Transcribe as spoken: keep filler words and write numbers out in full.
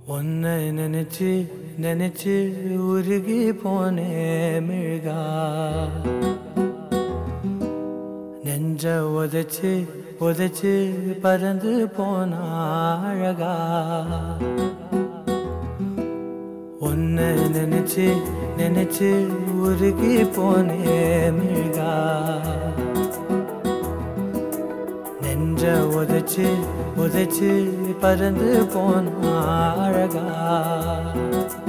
உன்னை நினைச்சு நினைச்சு உருகி போனே மிழ்கா நெஞ்ச உதைச்சு உதைச்சு பறந்து போன அழகா உன்னை நினைச்சு நினைச்சு உருகி போனே மிழ்கா நெஞ்ச உதைச்சு உதைச்சு பறந்து போன அழகா